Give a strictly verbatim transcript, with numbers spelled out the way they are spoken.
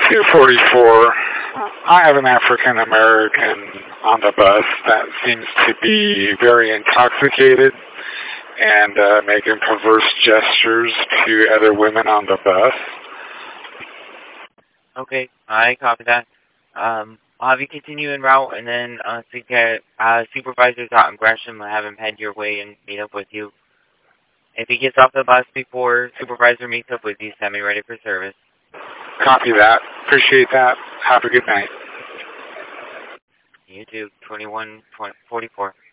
two forty-four. I have an African American on the bus that seems to be very intoxicated and uh, making perverse gestures to other women on the bus. Okay, I copy that. Um, I'll have you continue en route, and then uh, to get, uh, supervisors out in Gresham, I'll have him head your way and meet up with you. If he gets off the bus before supervisor meets up with you, send me ready for service. Copy that. Appreciate that. Have a good night. You too. twenty-one forty-four.